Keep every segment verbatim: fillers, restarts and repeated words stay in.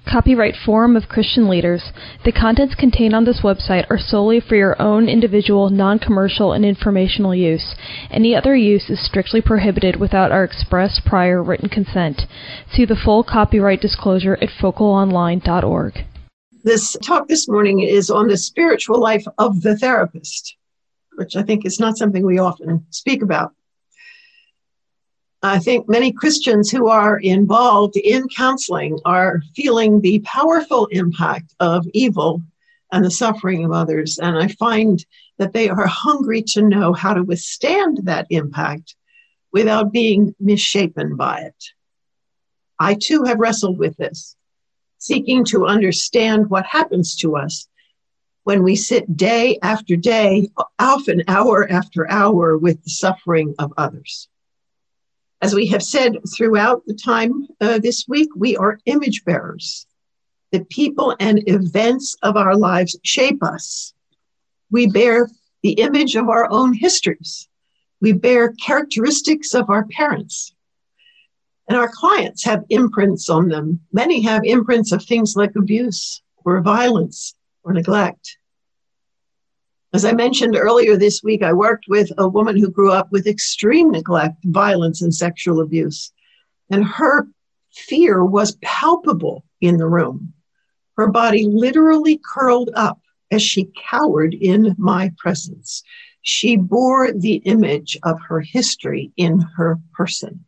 Copyright Forum of Christian Leaders. The contents contained on this website are solely for your own individual, non-commercial, and informational use. Any other use is strictly prohibited without our express prior written consent. See the full copyright disclosure at focal online dot org. This talk this morning is on the spiritual life of the therapist, which I think is not something we often speak about. I think many Christians who are involved in counseling are feeling the powerful impact of evil and the suffering of others. And I find that they are hungry to know how to withstand that impact without being misshapen by it. I too have wrestled with this, seeking to understand what happens to us when we sit day after day, often hour after hour, with the suffering of others. As we have said throughout the time uh, this week, we are image bearers. The people and events of our lives shape us. We bear the image of our own histories. We bear characteristics of our parents. And our clients have imprints on them. Many have imprints of things like abuse or violence or neglect. As I mentioned earlier this week, I worked with a woman who grew up with extreme neglect, violence, and sexual abuse. And her fear was palpable in the room. Her body literally curled up as she cowered in my presence. She bore the image of her history in her person.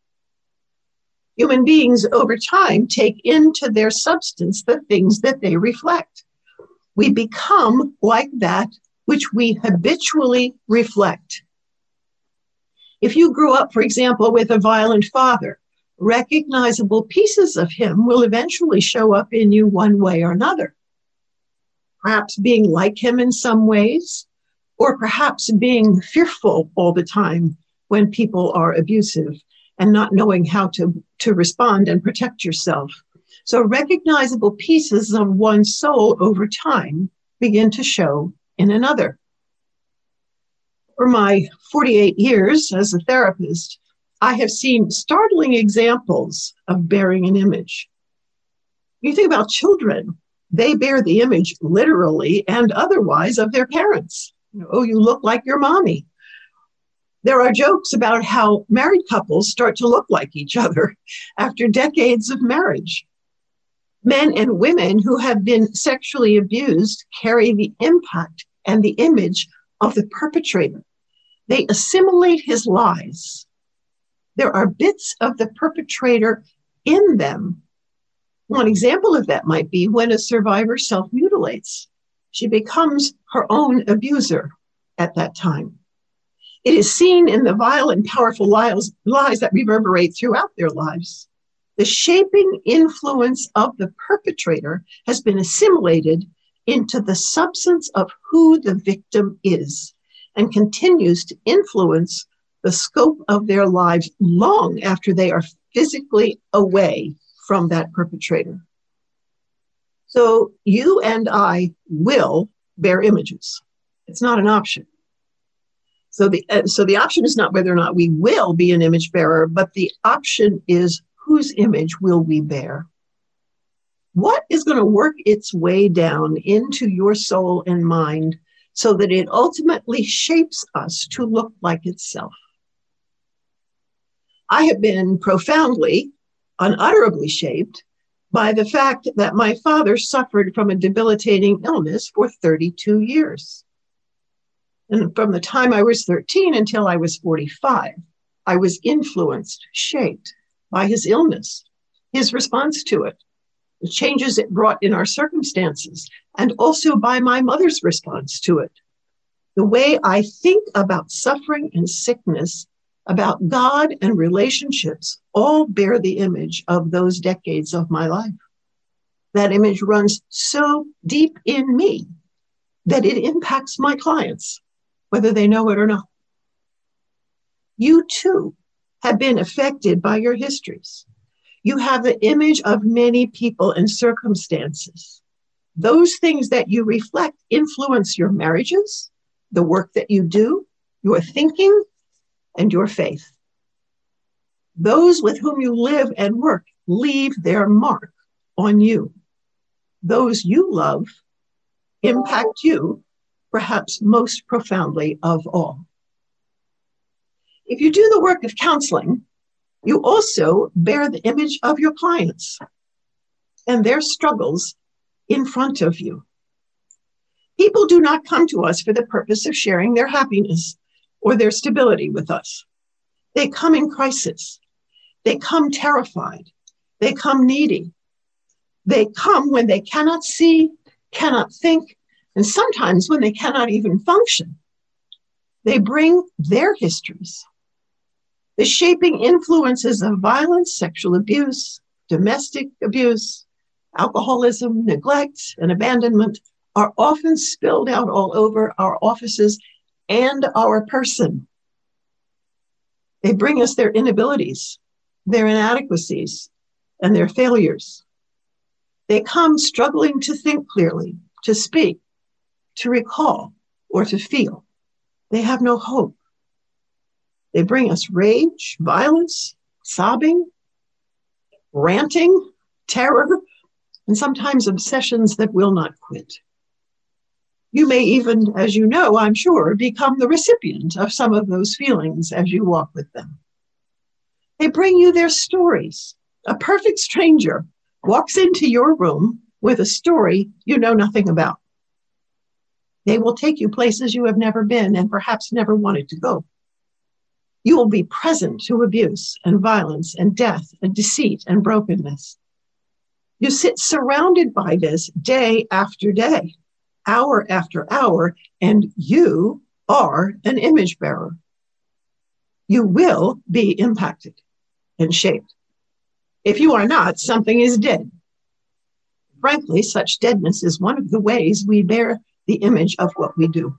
Human beings over time take into their substance the things that they reflect. We become like that which we habitually reflect. If you grew up, for example, with a violent father, recognizable pieces of him will eventually show up in you one way or another. Perhaps being like him in some ways, or perhaps being fearful all the time when people are abusive and not knowing how to, to respond and protect yourself. So recognizable pieces of one's soul over time begin to show in another. For my forty-eight years as a therapist, I have seen startling examples of bearing an image. You think about children, they bear the image literally and otherwise of their parents. Oh, you look like your mommy. There are jokes about how married couples start to look like each other after decades of marriage. Men and women who have been sexually abused carry the impact and the image of the perpetrator. They assimilate his lies. There are bits of the perpetrator in them. One example of that might be when a survivor self-mutilates. She becomes her own abuser at that time. It is seen in the violent, powerful lies, lies that reverberate throughout their lives. The shaping influence of the perpetrator has been assimilated into the substance of who the victim is and continues to influence the scope of their lives long after they are physically away from that perpetrator. So you and I will bear images. It's not an option. So the, uh, so the option is not whether or not we will be an image bearer, but the option is whose image will we bear? What is going to work its way down into your soul and mind so that it ultimately shapes us to look like itself? I have been profoundly, unutterably shaped by the fact that my father suffered from a debilitating illness for thirty-two years. And from the time I was thirteen until I was forty-five, I was influenced, shaped by his illness, his response to it, the changes it brought in our circumstances, and also by my mother's response to it. The way I think about suffering and sickness, about God and relationships, all bear the image of those decades of my life. That image runs so deep in me that it impacts my clients, whether they know it or not. You too have been affected by your histories. You have the image of many people and circumstances. Those things that you reflect influence your marriages, the work that you do, your thinking, and your faith. Those with whom you live and work leave their mark on you. Those you love impact you perhaps most profoundly of all. If you do the work of counseling, you also bear the image of your clients and their struggles in front of you. People do not come to us for the purpose of sharing their happiness or their stability with us. They come in crisis. They come terrified. They come needy. They come when they cannot see, cannot think, and sometimes when they cannot even function. They bring their histories, the shaping influences of violence, sexual abuse, domestic abuse, alcoholism, neglect, and abandonment are often spilled out all over our offices and our person. They bring us their inabilities, their inadequacies, and their failures. They come struggling to think clearly, to speak, to recall, or to feel. They have no hope. They bring us rage, violence, sobbing, ranting, terror, and sometimes obsessions that will not quit. You may even, as you know, I'm sure, become the recipient of some of those feelings as you walk with them. They bring you their stories. A perfect stranger walks into your room with a story you know nothing about. They will take you places you have never been and perhaps never wanted to go. You will be present to abuse and violence and death and deceit and brokenness. You sit surrounded by this day after day, hour after hour, and you are an image bearer. You will be impacted and shaped. If you are not, something is dead. Frankly, such deadness is one of the ways we bear the image of what we do.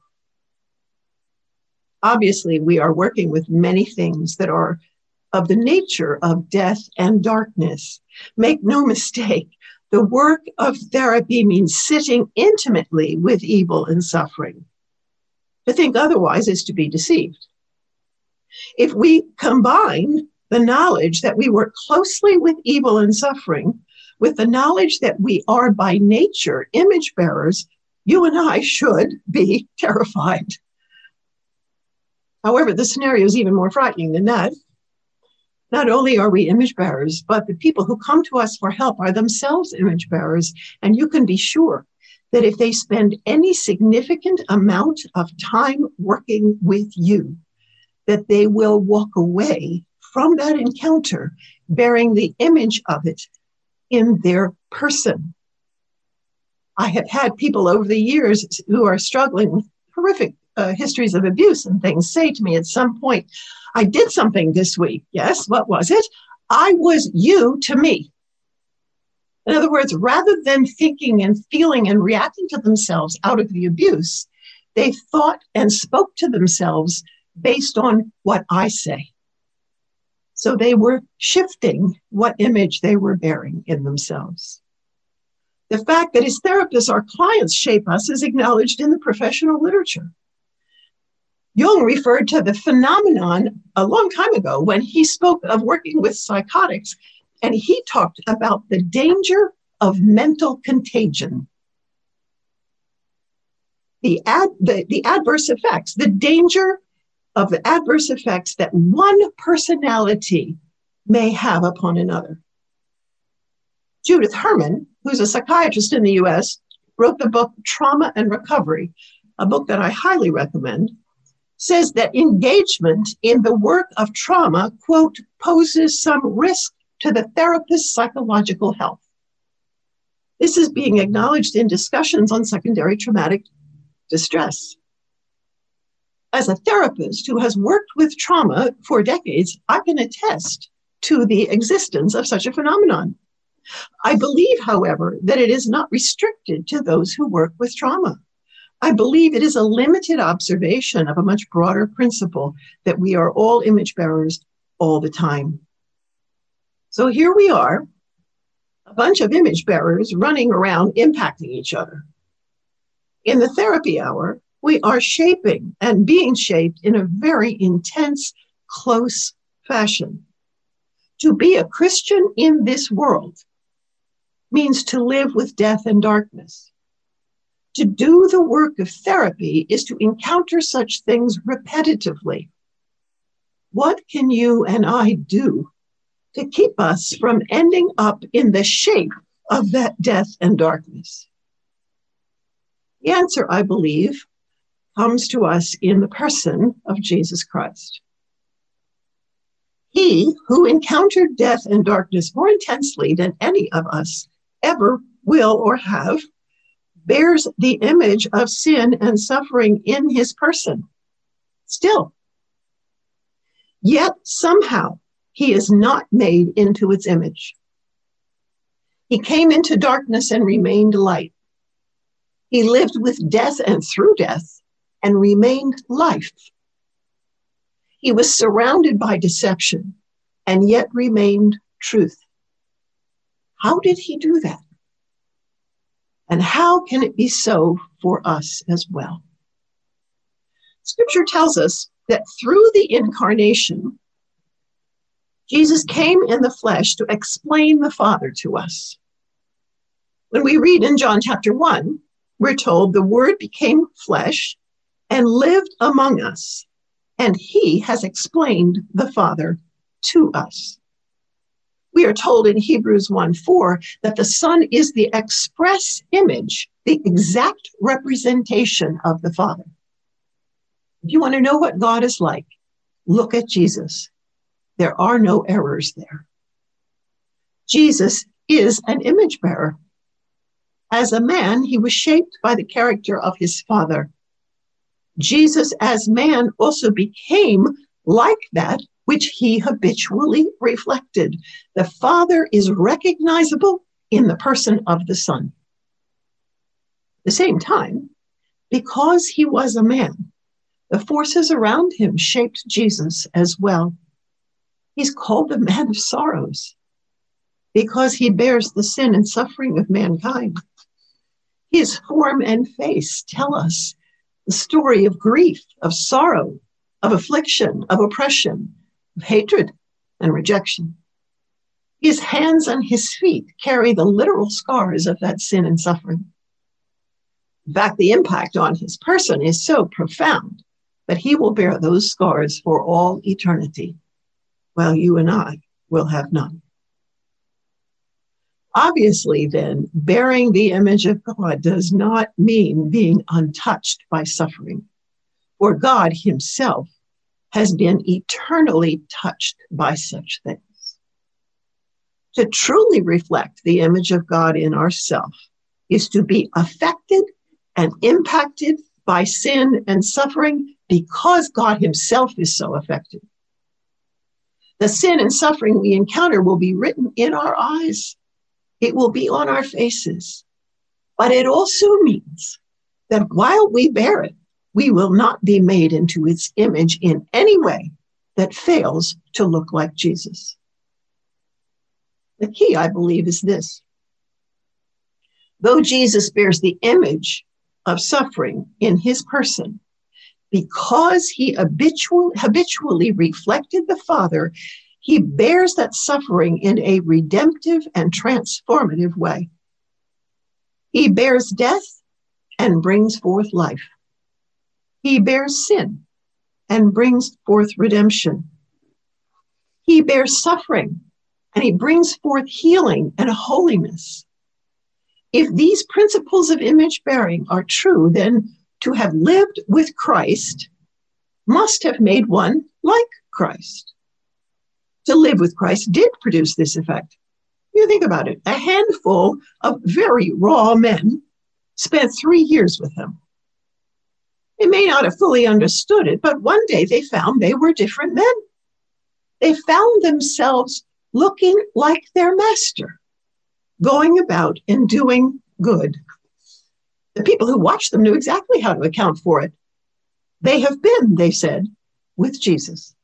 Obviously, we are working with many things that are of the nature of death and darkness. Make no mistake, the work of therapy means sitting intimately with evil and suffering. To think otherwise is to be deceived. If we combine the knowledge that we work closely with evil and suffering with the knowledge that we are by nature image bearers, you and I should be terrified. However, the scenario is even more frightening than that. Not only are we image bearers, but the people who come to us for help are themselves image bearers. And you can be sure that if they spend any significant amount of time working with you, that they will walk away from that encounter bearing the image of it in their person. I have had people over the years who are struggling with horrific uh, histories of abuse and things say to me at some point, I did something this week. Yes, what was it? I was you to me. In other words, rather than thinking and feeling and reacting to themselves out of the abuse, they thought and spoke to themselves based on what I say. So they were shifting what image they were bearing in themselves. The fact that as therapists, our clients shape us is acknowledged in the professional literature. Jung referred to the phenomenon a long time ago when he spoke of working with psychotics, and he talked about the danger of mental contagion. The, ad, the, the adverse effects, the danger of the adverse effects that one personality may have upon another. Judith Herman, who's a psychiatrist in the U S, wrote the book Trauma and Recovery, a book that I highly recommend, says that engagement in the work of trauma, quote, poses some risk to the therapist's psychological health. This is being acknowledged in discussions on secondary traumatic distress. As a therapist who has worked with trauma for decades, I can attest to the existence of such a phenomenon. I believe, however, that it is not restricted to those who work with trauma. I believe it is a limited observation of a much broader principle that we are all image bearers all the time. So here we are, a bunch of image bearers running around impacting each other. In the therapy hour, we are shaping and being shaped in a very intense, close fashion. To be a Christian in this world means to live with death and darkness. To do the work of therapy is to encounter such things repetitively. What can you and I do to keep us from ending up in the shape of that death and darkness? The answer, I believe, comes to us in the person of Jesus Christ. He who encountered death and darkness more intensely than any of us ever will or have, bears the image of sin and suffering in his person still. Yet somehow he is not made into its image. He came into darkness and remained light. He lived with death and through death and remained life. He was surrounded by deception and yet remained truth. How did he do that? And how can it be so for us as well? Scripture tells us that through the incarnation, Jesus came in the flesh to explain the Father to us. When we read in John chapter one, we're told the Word became flesh and lived among us, and he has explained the Father to us. We are told in Hebrews one four that the Son is the express image, the exact representation of the Father. If you want to know what God is like, look at Jesus. There are no errors there. Jesus is an image bearer. As a man, he was shaped by the character of his Father. Jesus as man also became like that which he habitually reflected. The Father is recognizable in the person of the Son. At the same time, because he was a man, the forces around him shaped Jesus as well. He's called the man of sorrows because he bears the sin and suffering of mankind. His form and face tell us the story of grief, of sorrow, of affliction, of oppression, of hatred and rejection. His hands and his feet carry the literal scars of that sin and suffering. In fact, the impact on his person is so profound that he will bear those scars for all eternity, while you and I will have none. Obviously, then, bearing the image of God does not mean being untouched by suffering, for God himself has been eternally touched by such things. To truly reflect the image of God in ourselves is to be affected and impacted by sin and suffering because God himself is so affected. The sin and suffering we encounter will be written in our eyes. It will be on our faces. But it also means that while we bear it, we will not be made into its image in any way that fails to look like Jesus. The key, I believe, is this. Though Jesus bears the image of suffering in his person, because he habitual, habitually reflected the Father, he bears that suffering in a redemptive and transformative way. He bears death and brings forth life. He bears sin and brings forth redemption. He bears suffering and he brings forth healing and holiness. If these principles of image bearing are true, then to have lived with Christ must have made one like Christ. To live with Christ did produce this effect. You think about it. A handful of very raw men spent three years with him. They may not have fully understood it, but one day they found they were different men. They found themselves looking like their master, going about and doing good. The people who watched them knew exactly how to account for it. They have been, they said, with Jesus.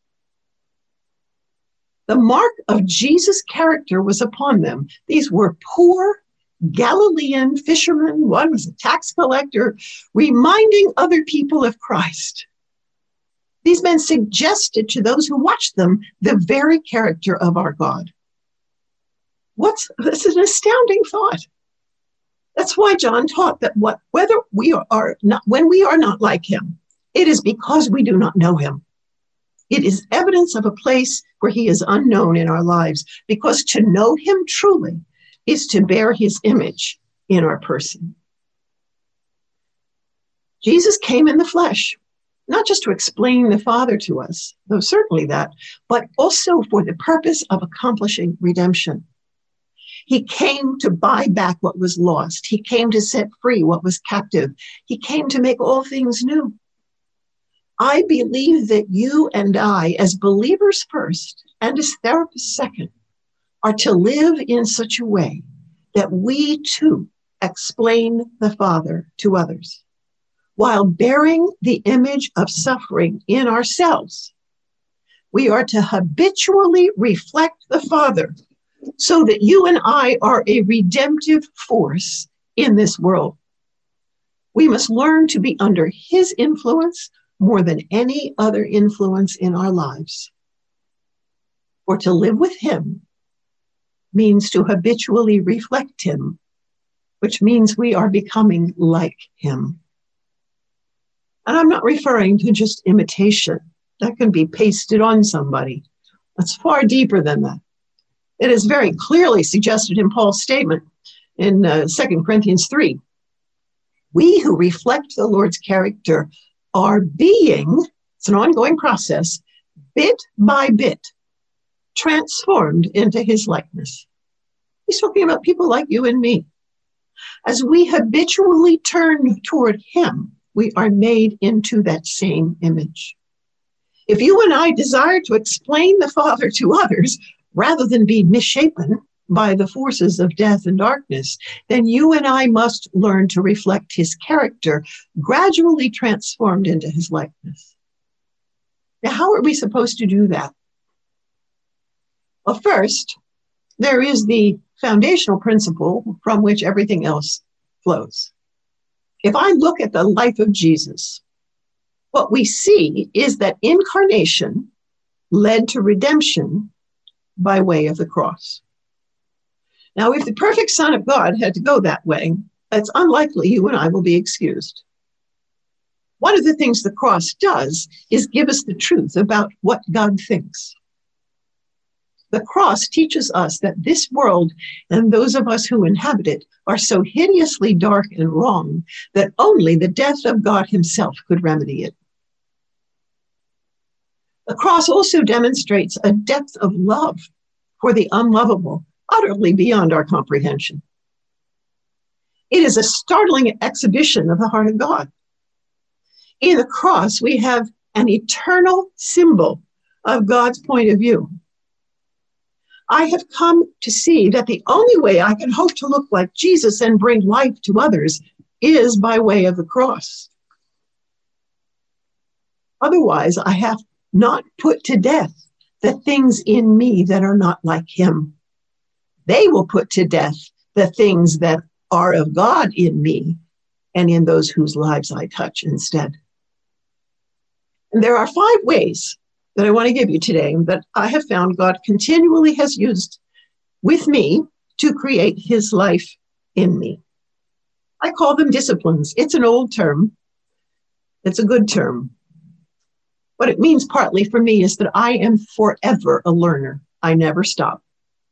The mark of Jesus' character was upon them. These were poor Galilean fishermen. One was a tax collector, reminding other people of Christ. These men suggested to those who watched them the very character of our God. What's this is an astounding thought. That's why John taught that what whether we are not when we are not like him, it is because we do not know him. It is evidence of a place where he is unknown in our lives, because to know him truly is to bear his image in our person. Jesus came in the flesh, not just to explain the Father to us, though certainly that, but also for the purpose of accomplishing redemption. He came to buy back what was lost. He came to set free what was captive. He came to make all things new. I believe that you and I, as believers first and as therapists second, are to live in such a way that we too explain the Father to others, while bearing the image of suffering in ourselves. We are to habitually reflect the Father so that you and I are a redemptive force in this world. We must learn to be under his influence more than any other influence in our lives. For to live with him means to habitually reflect him, which means we are becoming like him. And I'm not referring to just imitation. That can be pasted on somebody. That's far deeper than that. It is very clearly suggested in Paul's statement in uh, Second Corinthians three. We who reflect the Lord's character are being, it's an ongoing process, bit by bit, transformed into his likeness. He's talking about people like you and me. As we habitually turn toward him, we are made into that same image. If you and I desire to explain the Father to others, rather than be misshapen by the forces of death and darkness, then you and I must learn to reflect his character, gradually transformed into his likeness. Now, how are we supposed to do that? Well, first, there is the foundational principle from which everything else flows. If I look at the life of Jesus, what we see is that incarnation led to redemption by way of the cross. Now, if the perfect Son of God had to go that way, it's unlikely you and I will be excused. One of the things the cross does is give us the truth about what God thinks. The cross teaches us that this world and those of us who inhabit it are so hideously dark and wrong that only the death of God himself could remedy it. The cross also demonstrates a depth of love for the unlovable, utterly beyond our comprehension. It is a startling exhibition of the heart of God. In the cross, we have an eternal symbol of God's point of view. I have come to see that the only way I can hope to look like Jesus and bring life to others is by way of the cross. Otherwise, I have not put to death the things in me that are not like him. They will put to death the things that are of God in me and in those whose lives I touch instead. And there are five ways that I want to give you today that I have found God continually has used with me to create his life in me. I call them disciplines. It's an old term. It's a good term. What it means partly for me is that I am forever a learner. I never stop.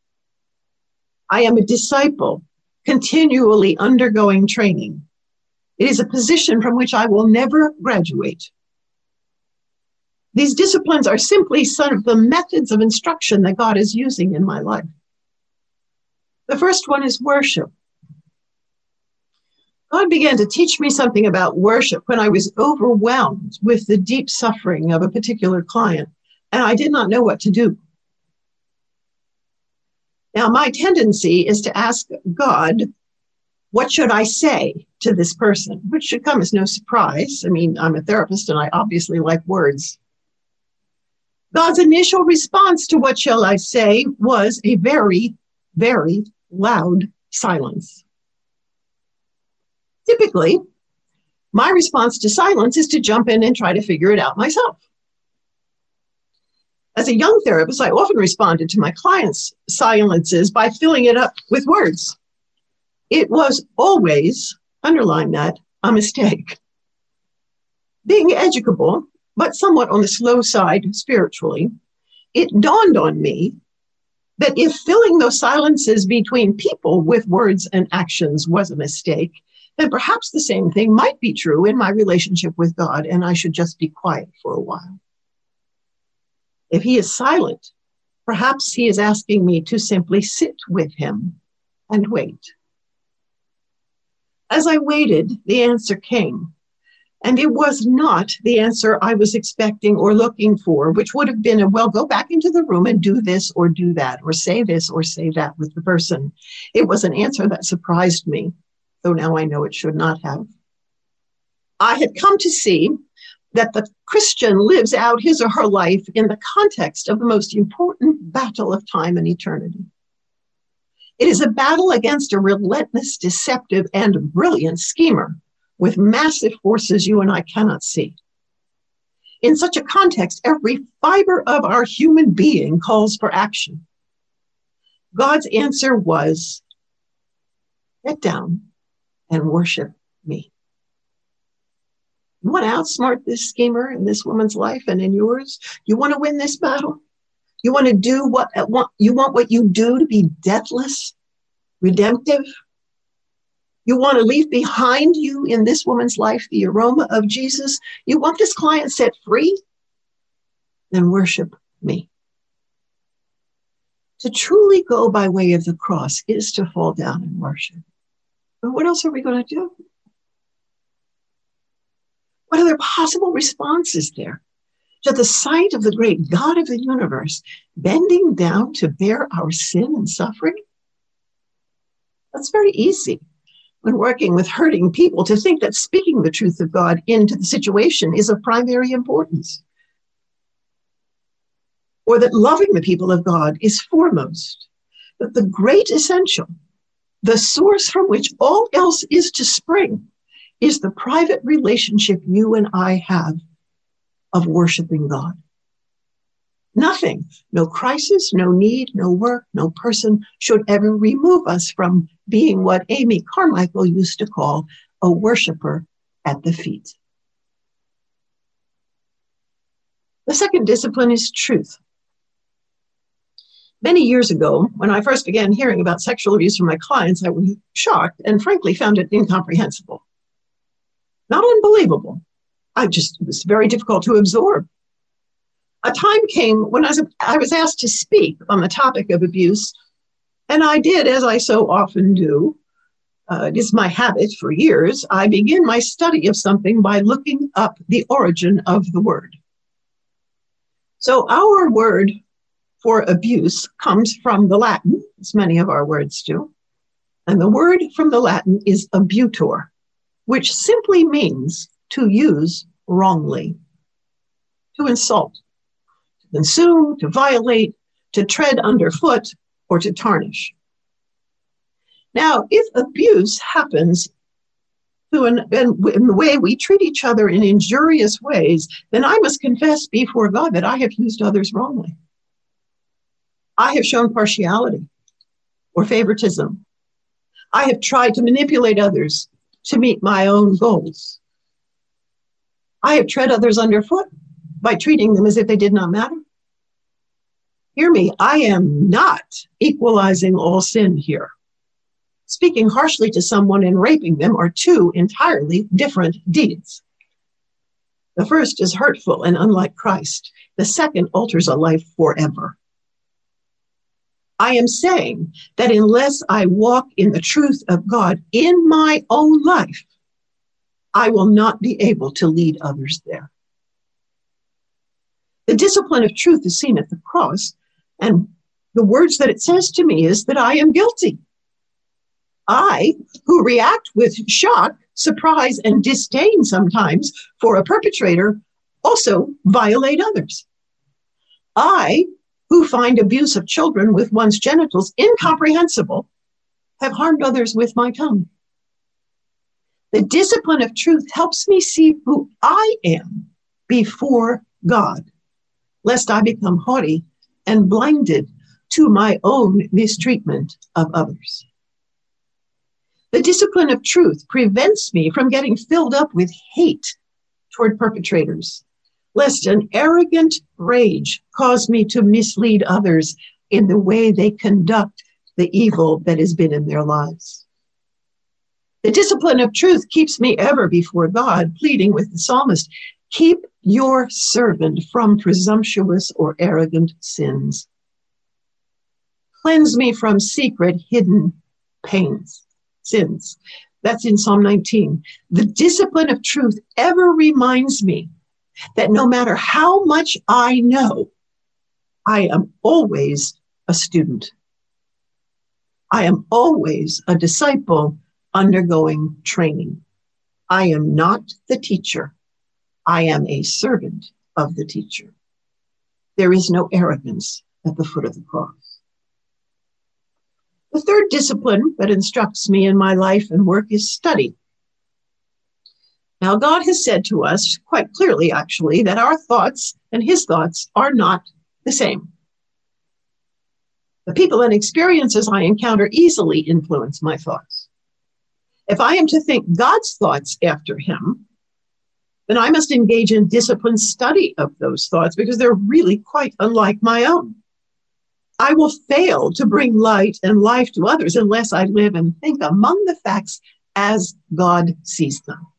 I am a disciple, continually undergoing training. It is a position from which I will never graduate. These disciplines are simply some of the methods of instruction that God is using in my life. The first one is worship. God began to teach me something about worship when I was overwhelmed with the deep suffering of a particular client, and I did not know what to do. Now, my tendency is to ask God, what should I say to this person? Which should come as no surprise. I mean, I'm a therapist and I obviously like words. God's initial response to what shall I say was a very, very loud silence. Typically, my response to silence is to jump in and try to figure it out myself. As a young therapist, I often responded to my clients' silences by filling it up with words. It was always, underline that, a mistake. Being educable, but somewhat on the slow side spiritually, it dawned on me that if filling those silences between people with words and actions was a mistake, then perhaps the same thing might be true in my relationship with God, and I should just be quiet for a while. If he is silent, perhaps he is asking me to simply sit with him and wait. As I waited, the answer came, and it was not the answer I was expecting or looking for, which would have been a, well, go back into the room and do this or do that, or say this or say that with the person. It was an answer that surprised me, though now I know it should not have. I had come to see that the Christian lives out his or her life in the context of the most important battle of time and eternity. It is a battle against a relentless, deceptive, and brilliant schemer with massive forces you and I cannot see. In such a context, every fiber of our human being calls for action. God's answer was, get down and worship me. You want to outsmart this schemer in this woman's life and in yours? You want to win this battle? You want to do what you want what you do to be deathless, redemptive? You want to leave behind you in this woman's life the aroma of Jesus? You want this client set free? Then worship me. To truly go by way of the cross is to fall down and worship. But what else are we going to do? What other possible response is there to the sight of the great God of the universe bending down to bear our sin and suffering? That's very easy when working with hurting people to think that speaking the truth of God into the situation is of primary importance, or that loving the people of God is foremost. But the great essential, the source from which all else is to spring, is the private relationship you and I have of worshiping God. Nothing, no crisis, no need, no work, no person should ever remove us from being what Amy Carmichael used to call a worshiper at the feet. The second discipline is truth. Many years ago, when I first began hearing about sexual abuse from my clients, I was shocked and frankly found it incomprehensible. Not unbelievable. I just, it was very difficult to absorb. A time came when I was, I was asked to speak on the topic of abuse, and I did, as I so often do. Uh, it is my habit for years. I begin my study of something by looking up the origin of the word. So our word for abuse comes from the Latin, as many of our words do, and the word from the Latin is abutor, which simply means to use wrongly, to insult, to consume, to violate, to tread underfoot, or to tarnish. Now, if abuse happens to an, in, in the way we treat each other in injurious ways, then I must confess before God that I have used others wrongly. I have shown partiality or favoritism. I have tried to manipulate others to meet my own goals. I have tread others underfoot by treating them as if they did not matter. Hear me, I am not equalizing all sin here. Speaking harshly to someone and raping them are two entirely different deeds. The first is hurtful and unlike Christ. The second alters a life forever. I am saying that unless I walk in the truth of God in my own life, I will not be able to lead others there. The discipline of truth is seen at the cross, and the words that it says to me is that I am guilty. I, who react with shock, surprise, and disdain sometimes for a perpetrator, also violate others. I, who find abuse of children with one's genitals incomprehensible, have harmed others with my tongue. The discipline of truth helps me see who I am before God, lest I become haughty and blinded to my own mistreatment of others. The discipline of truth prevents me from getting filled up with hate toward perpetrators, lest an arrogant rage cause me to mislead others in the way they conduct the evil that has been in their lives. The discipline of truth keeps me ever before God, pleading with the psalmist, keep your servant from presumptuous or arrogant sins. Cleanse me from secret, hidden pains, sins. That's in Psalm nineteen. The discipline of truth ever reminds me that no matter how much I know, I am always a student. I am always a disciple undergoing training. I am not the teacher. I am a servant of the teacher. There is no arrogance at the foot of the cross. The third discipline that instructs me in my life and work is study. Now, God has said to us quite clearly, actually, that our thoughts and his thoughts are not the same. The people and experiences I encounter easily influence my thoughts. If I am to think God's thoughts after him, then I must engage in disciplined study of those thoughts because they're really quite unlike my own. I will fail to bring light and life to others unless I live and think among the facts as God sees them.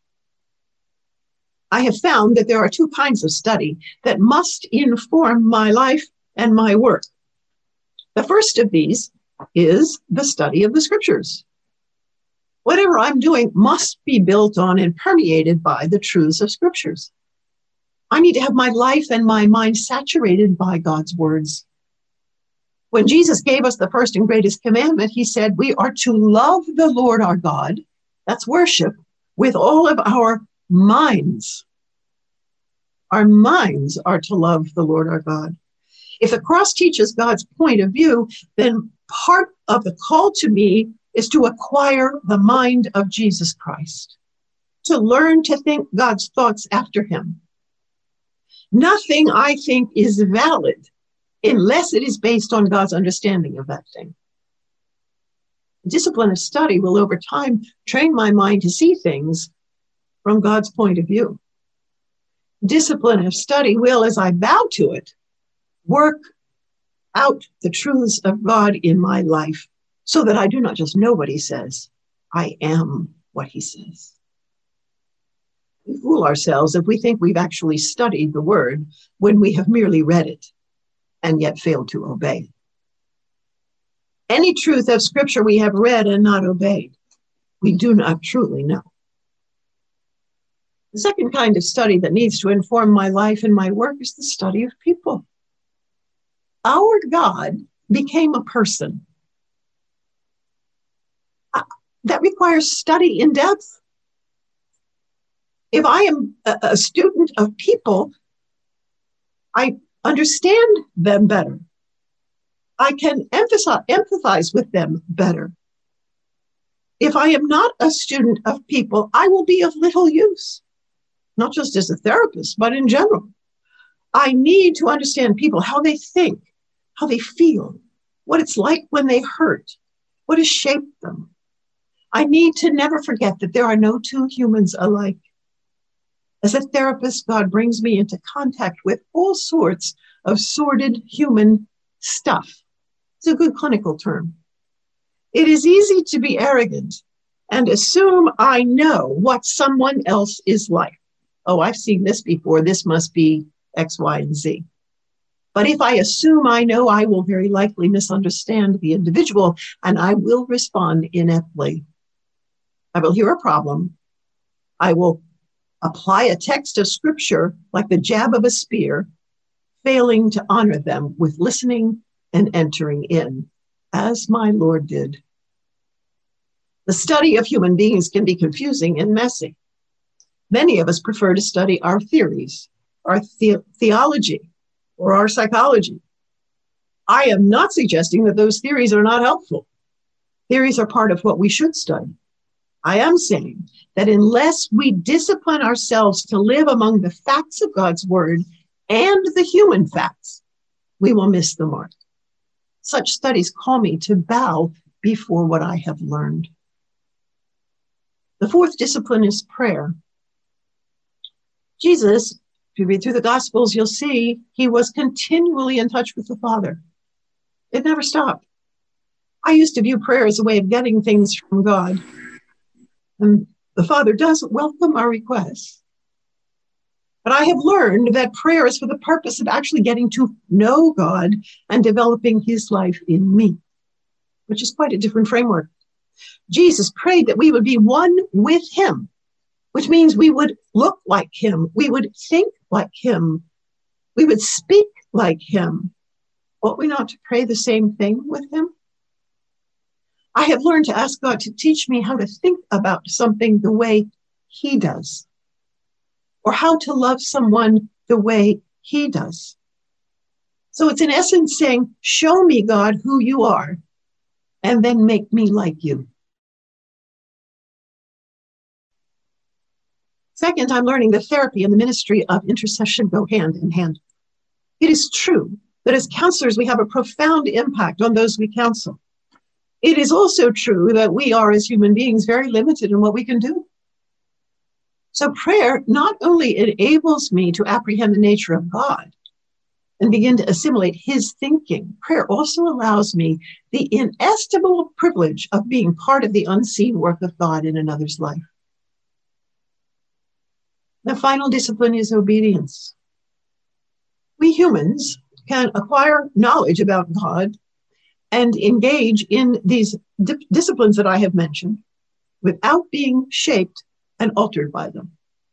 I have found that there are two kinds of study that must inform my life and my work. The first of these is the study of the scriptures. Whatever I'm doing must be built on and permeated by the truths of scriptures. I need to have my life and my mind saturated by God's words. When Jesus gave us the first and greatest commandment, he said we are to love the Lord our God, that's worship, with all of our minds. Our minds are to love the Lord our God. If the cross teaches God's point of view, then part of the call to me is to acquire the mind of Jesus Christ, to learn to think God's thoughts after him. Nothing I think is valid unless it is based on God's understanding of that thing. The discipline of study will over time train my mind to see things from God's point of view. Discipline of study will, as I bow to it, work out the truths of God in my life so that I do not just know what he says, I am what he says. We fool ourselves if we think we've actually studied the word when we have merely read it and yet failed to obey. Any truth of scripture we have read and not obeyed, we do not truly know. The second kind of study that needs to inform my life and my work is the study of people. Our God became a person. Uh, that requires study in depth. If I am a, a student of people, I understand them better. I can emphasize, empathize with them better. If I am not a student of people, I will be of little use, not just as a therapist, but in general. I need to understand people, how they think, how they feel, what it's like when they hurt, what has shaped them. I need to never forget that there are no two humans alike. As a therapist, God brings me into contact with all sorts of sordid human stuff. It's a good clinical term. It is easy to be arrogant and assume I know what someone else is like. Oh, I've seen this before. This must be X, Y, and Z. But if I assume I know, I will very likely misunderstand the individual and I will respond ineptly. I will hear a problem. I will apply a text of scripture like the jab of a spear, failing to honor them with listening and entering in, as my Lord did. The study of human beings can be confusing and messy. Many of us prefer to study our theories, our the- theology, or our psychology. I am not suggesting that those theories are not helpful. Theories are part of what we should study. I am saying that unless we discipline ourselves to live among the facts of God's word, and the human facts, we will miss the mark. Such studies call me to bow before what I have learned. The fourth discipline is prayer. Jesus, if you read through the Gospels, you'll see he was continually in touch with the Father. It never stopped. I used to view prayer as a way of getting things from God. And the Father does welcome our requests. But I have learned that prayer is for the purpose of actually getting to know God and developing his life in me, which is quite a different framework. Jesus prayed that we would be one with him, which means we would look like him, we would think like him, we would speak like him. Ought we not to pray the same thing with him? I have learned to ask God to teach me how to think about something the way he does, or how to love someone the way he does. So it's in essence saying, show me, God, who you are, and then make me like you. Second, I'm learning that therapy and the ministry of intercession go hand in hand. It is true that as counselors, we have a profound impact on those we counsel. It is also true that we are, as human beings, very limited in what we can do. So prayer not only enables me to apprehend the nature of God and begin to assimilate his thinking, prayer also allows me the inestimable privilege of being part of the unseen work of God in another's life. The final discipline is obedience. We humans can acquire knowledge about God and engage in these di- disciplines that I have mentioned without being shaped and altered by them.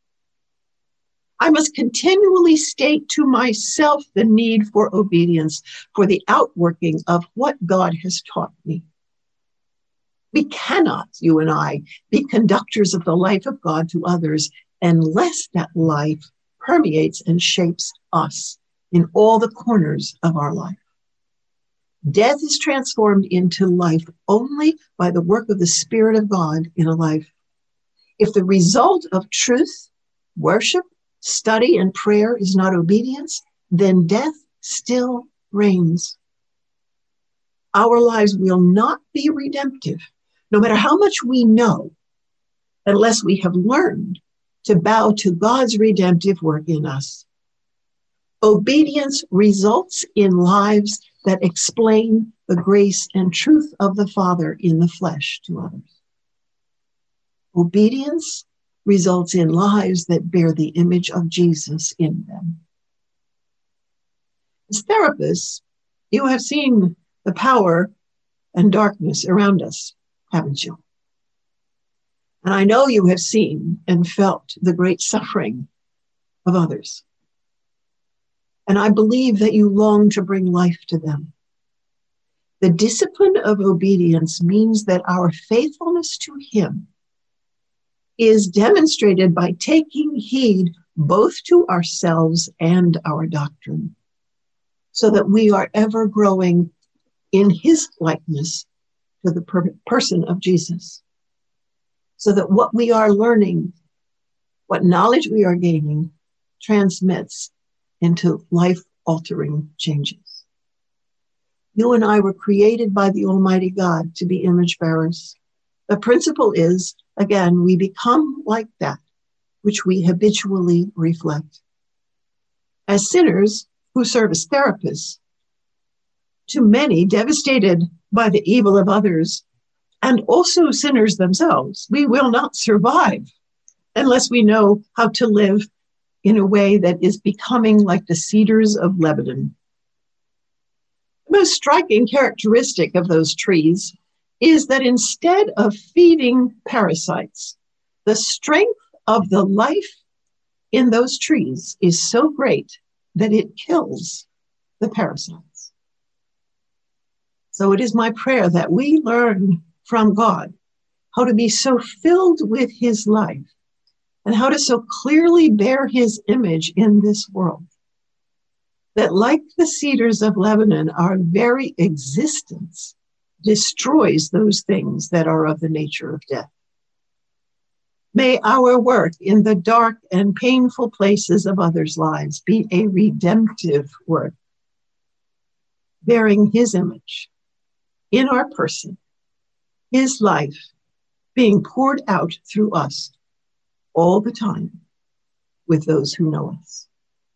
I must continually state to myself the need for obedience, for the outworking of what God has taught me. We cannot, you and I, be conductors of the life of God to others unless that life permeates and shapes us in all the corners of our life. Death is transformed into life only by the work of the Spirit of God in a life. If the result of truth, worship, study, and prayer is not obedience, then death still reigns. Our lives will not be redemptive, no matter how much we know, unless we have learned to bow to God's redemptive work in us. Obedience results in lives that explain the grace and truth of the Father in the flesh to others. Obedience results in lives that bear the image of Jesus in them. As therapists, you have seen the power and darkness around us, haven't you? And I know you have seen and felt the great suffering of others. And I believe that you long to bring life to them. The discipline of obedience means that our faithfulness to him is demonstrated by taking heed both to ourselves and our doctrine, so that we are ever growing in his likeness to the per- person of Jesus. So that what we are learning, what knowledge we are gaining, transmits into life-altering changes. You and I were created by the Almighty God to be image bearers. The principle is, again, we become like that which we habitually reflect. As sinners who serve as therapists, to many devastated by the evil of others, and also sinners themselves, we will not survive unless we know how to live in a way that is becoming like the cedars of Lebanon. The most striking characteristic of those trees is that instead of feeding parasites, the strength of the life in those trees is so great that it kills the parasites. So it is my prayer that we learn from God how to be so filled with his life and how to so clearly bear his image in this world, that like the cedars of Lebanon, our very existence destroys those things that are of the nature of death. May our work in the dark and painful places of others' lives be a redemptive work, bearing his image in our person, his life being poured out through us all the time with those who know us.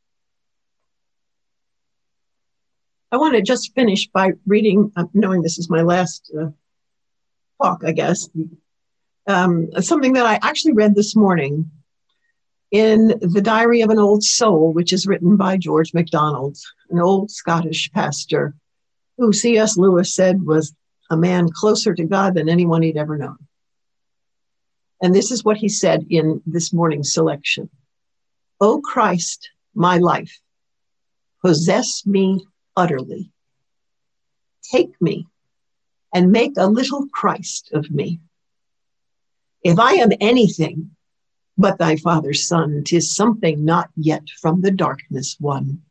I want to just finish by reading, uh, knowing this is my last uh, talk, I guess, um, something that I actually read this morning in The Diary of an Old Soul, which is written by George MacDonald, an old Scottish pastor who C S Lewis said was a man closer to God than anyone he'd ever known. And this is what he said in this morning's selection. O Christ, my life, possess me utterly. Take me and make a little Christ of me. If I am anything but thy Father's Son, 'tis something not yet from the darkness won.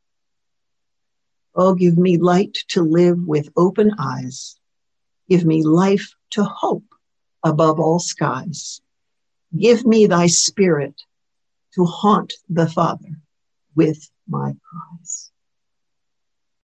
Oh, give me light to live with open eyes. Give me life to hope above all skies. Give me thy Spirit to haunt the Father with my cries.